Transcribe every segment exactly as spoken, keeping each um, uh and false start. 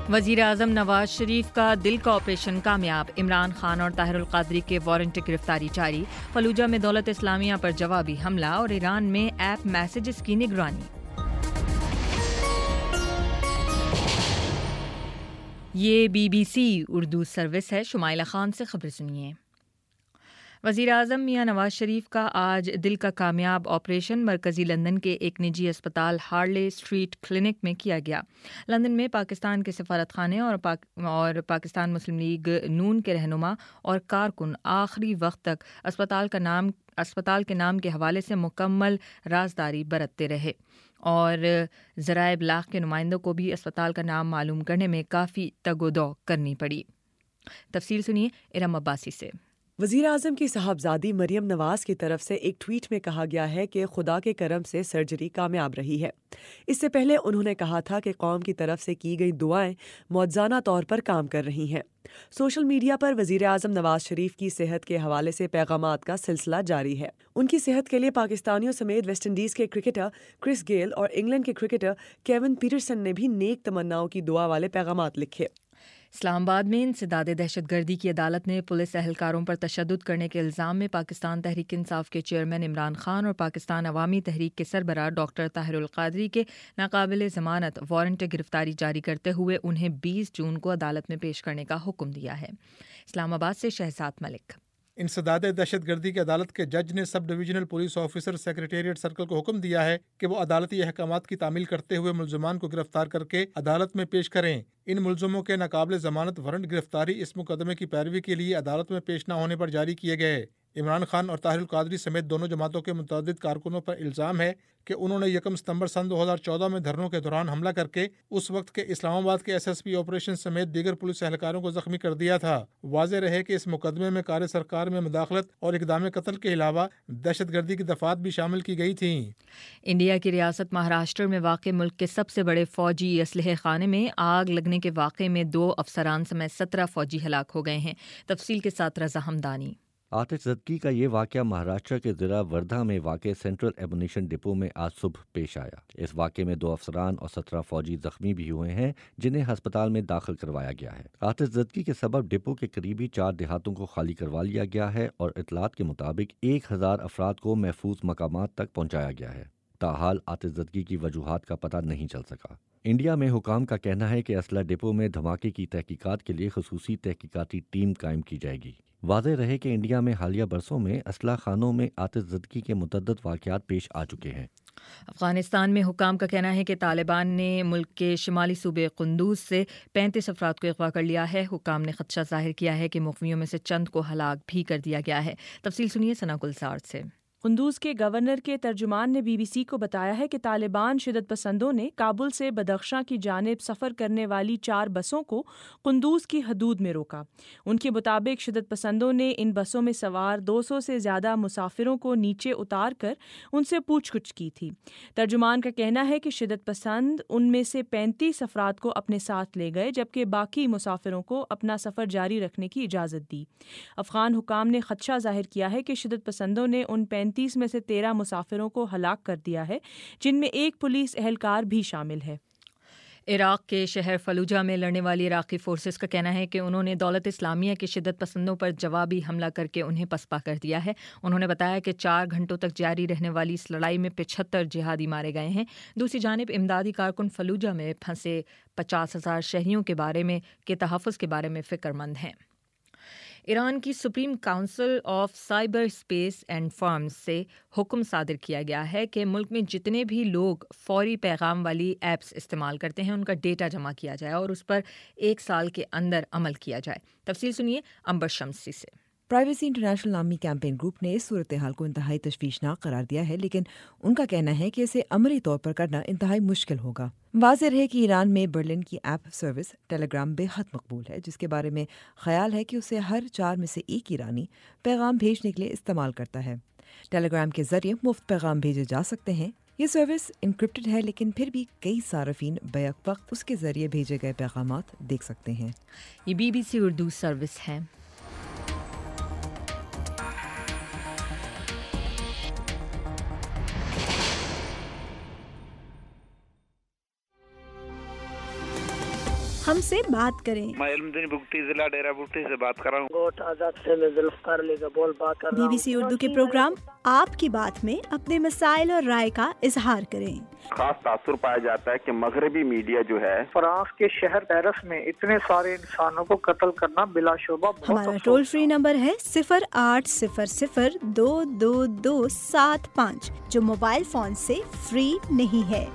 وزیر اعظم نواز شریف کا دل کا آپریشن کامیاب، عمران خان اور طاہر القادری کے وارنٹ گرفتاری جاری، فلوجہ میں دولت اسلامیہ پر جوابی حملہ اور ایران میں ایپ میسیجز کی نگرانی۔ یہ B B C Urdu service ہے، شمائلہ خان سے خبر سنیے۔ وزیر اعظم میاں نواز شریف کا آج دل کا کامیاب آپریشن مرکزی لندن کے ایک نجی اسپتال ہارلے اسٹریٹ کلینک میں کیا گیا۔ لندن میں پاکستان کے سفارت خانے اور, پاک اور پاکستان مسلم لیگ نون کے رہنما اور کارکن آخری وقت تک اسپتال کا نام اسپتال کے نام کے حوالے سے مکمل رازداری برتتے رہے اور ذرائع ابلاغ کے نمائندوں کو بھی اسپتال کا نام معلوم کرنے میں کافی تگ و دو کرنی پڑی۔ تفصیل سنیے ارم عباسی سے۔ وزیر اعظم کی صاحبزادی مریم نواز کی طرف سے ایک ٹویٹ میں کہا گیا ہے کہ خدا کے کرم سے سرجری کامیاب رہی ہے۔ اس سے پہلے انہوں نے کہا تھا کہ قوم کی طرف سے کی گئی دعائیں معجزانہ طور پر کام کر رہی ہیں۔ سوشل میڈیا پر وزیر اعظم نواز شریف کی صحت کے حوالے سے پیغامات کا سلسلہ جاری ہے۔ ان کی صحت کے لیے پاکستانیوں سمیت ویسٹ انڈیز کے کرکٹر کرس گیل اور انگلینڈ کے کرکٹر کیون پیٹرسن نے بھی نیک تمناؤں کی دعا والے پیغامات لکھے۔ اسلام آباد میں انسداد دہشت گردی کی عدالت نے پولیس اہلکاروں پر تشدد کرنے کے الزام میں پاکستان تحریک انصاف کے چیئرمین عمران خان اور پاکستان عوامی تحریک کے سربراہ ڈاکٹر طاہر القادری کے ناقابل ضمانت وارنٹ گرفتاری جاری کرتے ہوئے انہیں بیس جون کو عدالت میں پیش کرنے کا حکم دیا ہے۔ اسلام آباد سے شہزاد ملک۔ انسداد دہشت گردی کی عدالت کے جج نے sub divisional police officer secretariat circle کو حکم دیا ہے کہ وہ عدالتی احکامات کی تعمیل کرتے ہوئے ملزمان کو گرفتار کر کے عدالت میں پیش کریں۔ ان ملزموں کے ناقابل ضمانت وارنٹ گرفتاری اس مقدمے کی پیروی کے لیے عدالت میں پیش نہ ہونے پر جاری کیے گئے۔ عمران خان اور طاہر القادری سمیت دونوں جماعتوں کے متعدد کارکنوں پر الزام ہے کہ انہوں نے یکم ستمبر سن دو ہزار چودہ میں دھرنوں کے دوران حملہ کر کے اس وقت کے اسلام آباد کے ایس ایس پی آپریشن سمیت دیگر پولیس اہلکاروں کو زخمی کر دیا تھا۔ واضح رہے کہ اس مقدمے میں کار سرکار میں مداخلت اور اقدام قتل کے علاوہ دہشت گردی کی دفعات بھی شامل کی گئی تھیں۔ انڈیا کی ریاست مہاراشٹر میں واقع ملک کے سب سے بڑے فوجی اسلحے خانے میں آگ لگنے کے واقعے میں دو افسران سمیت سترہ فوجی ہلاک ہو گئے ہیں۔ تفصیل کے ساتھ رضا ہمدانی۔ آتش زدگی کا یہ واقعہ مہاراشٹر کے ضلع وردھا میں واقع سینٹرل ایمونیشن ڈپو میں آج صبح پیش آیا۔ اس واقعے میں دو افسران اور سترہ فوجی زخمی بھی ہوئے ہیں جنہیں ہسپتال میں داخل کروایا گیا ہے۔ آتش زدگی کے سبب ڈپو کے قریبی چار دیہاتوں کو خالی کروا لیا گیا ہے اور اطلاعات کے مطابق ایک ہزار افراد کو محفوظ مقامات تک پہنچایا گیا ہے۔ تاحال آتش زدگی کی وجوہات کا پتہ نہیں چل سکا۔ انڈیا میں حکام کا کہنا ہے کہ اسلحہ ڈپو میں دھماکے کی تحقیقات کے لیے خصوصی تحقیقاتی ٹیم قائم کی جائے گی۔ واضح رہے کہ انڈیا میں حالیہ برسوں میں اسلحہ خانوں میں آتش زدگی کے متعدد واقعات پیش آ چکے ہیں۔ افغانستان میں حکام کا کہنا ہے کہ طالبان نے ملک کے شمالی صوبے قندوز سے پینتیس افراد کو اغوا کر لیا ہے۔ حکام نے خدشہ ظاہر کیا ہے کہ مخفیوں میں سے چند کو ہلاک بھی کر دیا گیا ہے۔ تفصیل سنیے ثنا گلزار سے۔ قندوز کے گورنر کے ترجمان نے بی بی سی کو بتایا ہے کہ طالبان شدت پسندوں نے کابل سے بدخشاں کی جانب سفر کرنے والی چار بسوں کو قندوز کی حدود میں روکا۔ ان کے مطابق شدت پسندوں نے ان بسوں میں سوار دو سو سے زیادہ مسافروں کو نیچے اتار کر ان سے پوچھ گچھ کی تھی۔ ترجمان کا کہنا ہے کہ شدت پسند ان میں سے پینتیس افراد کو اپنے ساتھ لے گئے جبکہ باقی مسافروں کو اپنا سفر جاری رکھنے کی اجازت دی۔ افغان حکام نے خدشہ ظاہر کیا ہے کہ شدت پسندوں نے ان تینتیس میں سے تیرہ مسافروں کو ہلاک کر دیا ہے جن میں ایک پولیس اہلکار بھی شامل ہے۔ عراق کے شہر فلوجہ میں لڑنے والی عراقی فورسز کا کہنا ہے کہ انہوں نے دولت اسلامیہ کے شدت پسندوں پر جوابی حملہ کر کے انہیں پسپا کر دیا ہے۔ انہوں نے بتایا کہ چار گھنٹوں تک جاری رہنے والی اس لڑائی میں پچہتر جہادی مارے گئے ہیں۔ دوسری جانب امدادی کارکن فلوجہ میں پھنسے پچاس ہزار شہریوں کے بارے میں کے تحفظ کے بارے میں فکر مند ہیں۔ ایران کی supreme council of cyberspace and farms سے حکم صادر کیا گیا ہے کہ ملک میں جتنے بھی لوگ فوری پیغام والی ایپس استعمال کرتے ہیں ان کا ڈیٹا جمع کیا جائے اور اس پر ایک سال کے اندر عمل کیا جائے۔ تفصیل سنیے امبر شمسی سے۔ پرائیویسی انٹرنیشنل نامی کیمپین گروپ نے اس صورتحال کو انتہائی تشویشناک قرار دیا ہے، لیکن ان کا کہنا ہے کہ اسے عملی طور پر کرنا انتہائی مشکل ہوگا۔ واضح رہے کہ ایران میں برلن کی ایپ سروس ٹیلی گرام بے حد مقبول ہے، جس کے بارے میں خیال ہے کہ اسے ہر چار میں سے ایک ایرانی پیغام بھیجنے کے لیے استعمال کرتا ہے۔ ٹیلی گرام کے ذریعے مفت پیغام بھیجے جا سکتے ہیں۔ یہ سروس انکرپٹڈ ہے، لیکن پھر بھی کئی صارفین بیک وقت اس کے ذریعے بھیجے گئے پیغامات دیکھ سکتے ہیں۔ یہ B B C Urdu service ہے۔ ہم ہم سے بات کریں۔ میں علمدین بگٹی ضلع ڈیرہ بگٹی سے بات کر رہا ہوں۔ گوٹ آزاد سے میں ذوالفقار علی کا بول بات کر رہا ہوں۔ بی بی سی اردو کے پروگرام آپ کی بات میں اپنے مسائل اور رائے کا اظہار کریں۔ خاص تاثر پایا جاتا ہے کہ مغربی میڈیا جو ہے فرانس کے شہر پیرس میں اتنے سارے انسانوں کو قتل کرنا بلا شبہ بہت ہمارا ٹول فری نمبر ہے صفر آٹھ صفر صفر دو دو دو سات پانچ جو موبائل فون سے فری نہیں ہے۔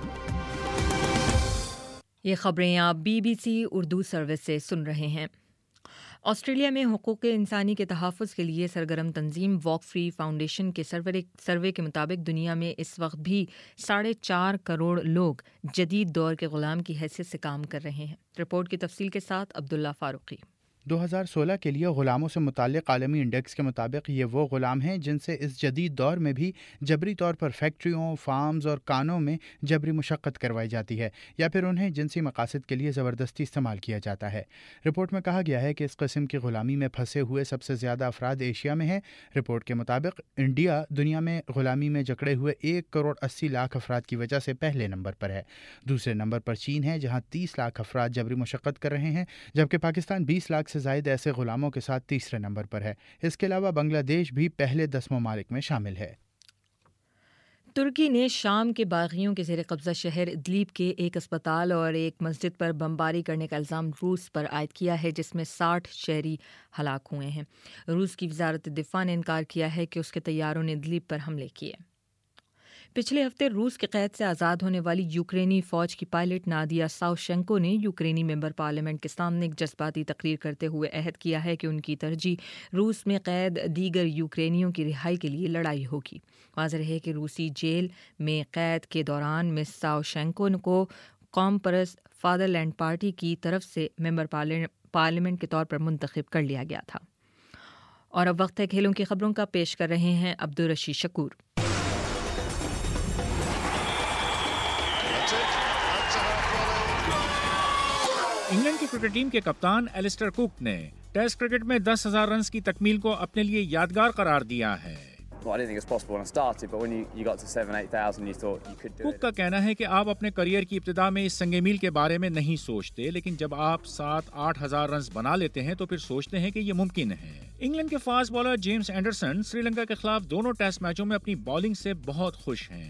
یہ خبریں آپ B B C Urdu service سے سن رہے ہیں۔ آسٹریلیا میں حقوق انسانی کے تحفظ کے لیے سرگرم تنظیم واک فری فاؤنڈیشن کے سروے کے مطابق دنیا میں اس وقت بھی ساڑھے چار کروڑ لوگ جدید دور کے غلام کی حیثیت سے کام کر رہے ہیں۔ رپورٹ کی تفصیل کے ساتھ عبداللہ فاروقی۔ دو ہزار سولہ کے لیے غلاموں سے متعلق عالمی انڈیکس کے مطابق یہ وہ غلام ہیں جن سے اس جدید دور میں بھی جبری طور پر فیکٹریوں، فارمز اور کانوں میں جبری مشقت کروائی جاتی ہے یا پھر انہیں جنسی مقاصد کے لیے زبردستی استعمال کیا جاتا ہے۔ رپورٹ میں کہا گیا ہے کہ اس قسم کی غلامی میں پھنسے ہوئے سب سے زیادہ افراد ایشیا میں ہیں۔ رپورٹ کے مطابق انڈیا دنیا میں غلامی میں جکڑے ہوئے ایک کروڑ اسی لاکھ افراد کی وجہ سے پہلے نمبر پر ہے۔ دوسرے نمبر پر چین ہے جہاں تیس لاکھ افراد جبری مشقت کر رہے ہیں، جبکہ پاکستان بیس لاکھ سے زائد ایسے غلاموں کے ساتھ تیسرے نمبر پر ہے۔ اس کے علاوہ بنگلہ دیش بھی پہلے دس ممالک میں شامل ہے۔ ترکی نے شام کے باغیوں کے زیر قبضہ شہر ادلیب کے ایک اسپتال اور ایک مسجد پر بمباری کرنے کا الزام روس پر عائد کیا ہے، جس میں ساٹھ شہری ہلاک ہوئے ہیں۔ روس کی وزارت دفاع نے انکار کیا ہے کہ اس کے طیاروں نے ادلیب پر حملے کیے۔ پچھلے ہفتے روس کی قید سے آزاد ہونے والی یوکرینی فوج کی پائلٹ نادیا ساوشنکو نے یوکرینی ممبر پارلیمنٹ کے سامنے ایک جذباتی تقریر کرتے ہوئے عہد کیا ہے کہ ان کی ترجیح روس میں قید دیگر یوکرینیوں کی رہائی کے لیے لڑائی ہوگی۔ واضح ہے کہ روسی جیل میں قید کے دوران مس ساوشنکو کو قوم پرست فادر لینڈ پارٹی کی طرف سے ممبر پارلیمنٹ کے طور پر منتخب کر لیا گیا تھا۔ اور اب وقت ہے کھیلوں کی خبروں کا، پیش کر رہے ہیں عبدالرشید شکور۔ انگلینڈ کی کرکٹ ٹیم کے کپتان ایلسٹر کوک نے ٹیسٹ کرکٹ میں دس ہزار رنز کی تکمیل کو اپنے لیے یادگار قرار دیا ہے۔ کوک کا کہنا ہے کہ آپ اپنے کریئر کی ابتدا میں اس سنگ میل کے بارے میں نہیں سوچتے، لیکن جب آپ سات آٹھ ہزار رنز بنا لیتے ہیں تو پھر سوچتے ہیں کہ یہ ممکن ہے۔ انگلینڈ کے fast bowler James Anderson Sri Lanka کے خلاف دونوں ٹیسٹ میچوں میں اپنی بالنگ سے بہت خوش ہیں۔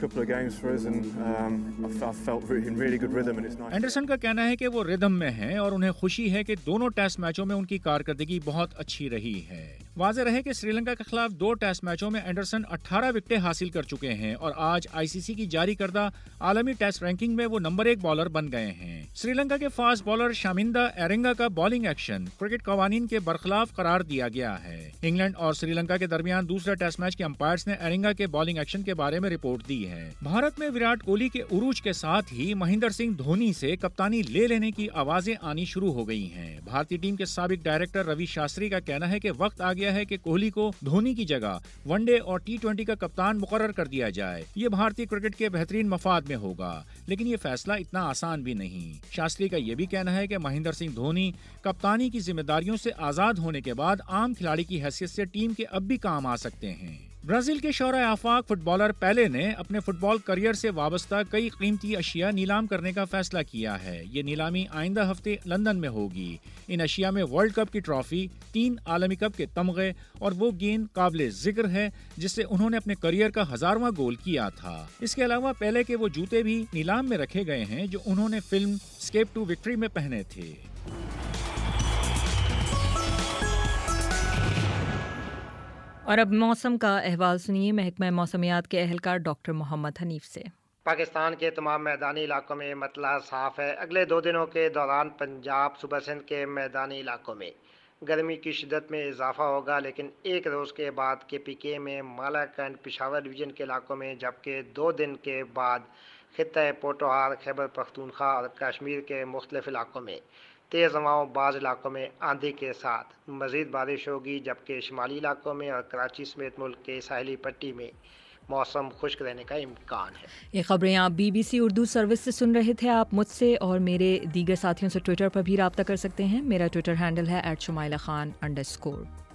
اینڈرسن کا کہنا ہے کہ وہ ردم میں ہیں اور انہیں خوشی ہے کہ دونوں ٹیسٹ میچوں میں ان کی کارکردگی بہت اچھی رہی ہے۔ واضح رہے کہ سری لنکا کے خلاف دو ٹیسٹ میچوں میں اینڈرسن اٹھارہ وکٹیں حاصل کر چکے ہیں اور آج آئی سی سی کی جاری کردہ عالمی ٹیسٹ رینکنگ میں وہ نمبر ایک بالر بن گئے ہیں۔ سری لنکا کے فاسٹ بالر شامندا ایرنگا کا بالنگ ایکشن کرکٹ قوانین کے برخلاف قرار دیا گیا ہے۔ انگلینڈ اور سری لنکا کے درمیان دوسرے ٹیسٹ میچ کے امپائرز نے ایرنگا کے بالنگ ایکشن کے بارے میں رپورٹ دی ہے۔ بھارت میں وراٹ کوہلی کے عروج کے ساتھ ہی مہندر سنگھ دھونی سے کپتانی لے لینے کی آوازیں آنی شروع ہو گئی ہیں۔ بھارتی ٹیم کے سابق ڈائریکٹر روی شاستری کا کہنا ہے کہ وقت آ گیا ہے کہ کوہلی کو دھونی کی جگہ ون ڈے اور ٹی ٹوینٹی کا کپتان مقرر کر دیا جائے۔ یہ بھارتی کرکٹ کے بہترین مفاد میں ہوگا، لیکن یہ فیصلہ اتنا آسان بھی نہیں۔ شاستری کا یہ بھی کہنا ہے کہ مہندر سنگھ دھونی کپتانی کی ذمہ داریوں سے آزاد ہونے کے بعد عام کھلاڑی کی حیثیت سے ٹیم کے اب بھی کام آ سکتے ہیں۔ برازیل کے شعرۂ آفاق فٹ بالر پیلے نے اپنے فٹ بال کریئر سے وابستہ کئی قیمتی اشیاء نیلام کرنے کا فیصلہ کیا ہے۔ یہ نیلامی آئندہ ہفتے لندن میں ہوگی۔ ان اشیاء میں ورلڈ کپ کی ٹرافی، تین عالمی کپ کے تمغے اور وہ گیند قابل ذکر ہے جس سے انہوں نے اپنے کریئر کا ہزارواں گول کیا تھا۔ اس کے علاوہ پیلے کے وہ جوتے بھی نیلام میں رکھے گئے ہیں جو انہوں نے فلم اسکیپ ٹو وکٹری میں پہنے تھے۔ اور اب موسم کا احوال سنیے محکمہ موسمیات کے اہلکار ڈاکٹر محمد حنیف سے۔ پاکستان کے تمام میدانی علاقوں میں مطلع صاف ہے۔ اگلے دو دنوں کے دوران پنجاب صوبہ سندھ کے میدانی علاقوں میں گرمی کی شدت میں اضافہ ہوگا، لیکن ایک روز کے بعد کے پی کے میں مالاکنڈ پشاور ڈویژن کے علاقوں میں، جبکہ دو دن کے بعد خطہ پوٹوہار، خیبر پختونخوا اور کشمیر کے مختلف علاقوں میں تیز ہواؤں، بعض علاقوں میں آندھی کے ساتھ مزید بارش ہوگی، جبکہ شمالی علاقوں میں اور کراچی سمیت ملک کے ساحلی پٹی میں موسم خشک رہنے کا امکان ہے۔ یہ خبریں آپ B B C Urdu service سے سن رہے تھے۔ آپ مجھ سے اور میرے دیگر ساتھیوں سے ٹویٹر پر بھی رابطہ کر سکتے ہیں۔ میرا ٹویٹر ہینڈل ہے at Shumaila Khan underscore score.